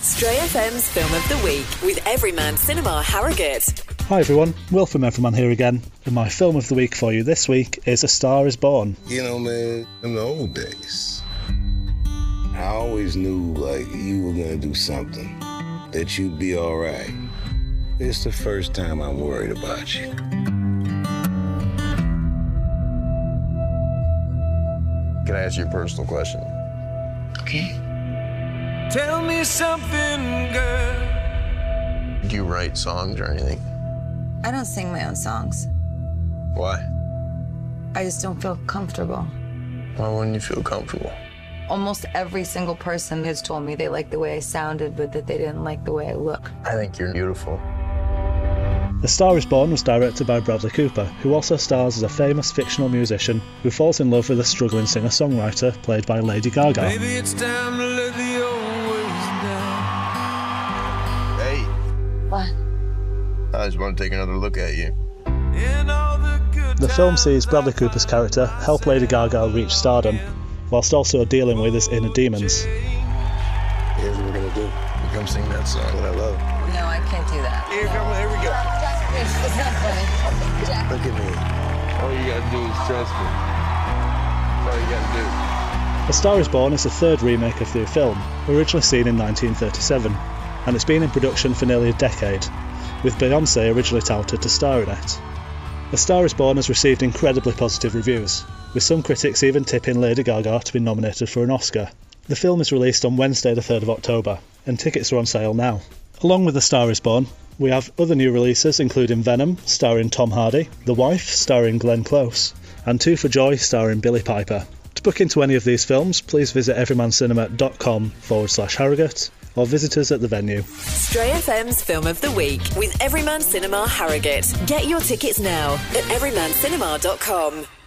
Stray FM's Film of the Week with Everyman Cinema Harrogate. Hi everyone, Will from Everyman here again, and my Film of the Week for you this week is A Star is Born. You know, man, in the old days, I always knew, like, you were gonna do something, that you'd be all right. It's the first time I'm worried about you. Can I ask you a personal question? Okay. Tell me something, girl. Do you write songs or anything? I don't sing my own songs. Why? I just don't feel comfortable. Why wouldn't you feel comfortable? Almost every single person has told me they liked the way I sounded, but that they didn't like the way I look. I think you're beautiful. A Star is Born was directed by Bradley Cooper, who also stars as a famous fictional musician who falls in love with a struggling singer-songwriter played by Lady Gaga. Maybe it's time to let the old ways down. Hey, What? I just want to take another look at you. In all the good The film times sees Bradley Cooper's character help Lady Gaga reach stardom, whilst also dealing with his inner demons. Here's what we're gonna do. You come sing that song that I love. No, I can't do that. Here we go. It's not funny. Jack. Look at me. All you gotta do is trust me. That's all you gotta A Star is Born is the third remake of the film, originally seen in 1937, and it's been in production for nearly a decade, with Beyoncé originally touted to star in it. A Star is Born has received incredibly positive reviews, with some critics even tipping Lady Gaga to be nominated for an Oscar. The film is released on Wednesday the 3rd of October, and tickets are on sale now. Along with A Star is Born, we have other new releases including Venom, starring Tom Hardy, The Wife, starring Glenn Close, and Two for Joy, starring Billie Piper. To book into any of these films, please visit everymancinema.com/Harrogate or visit us at the venue. Stray FM's Film of the Week with Everyman Cinema Harrogate. Get your tickets now at everymancinema.com.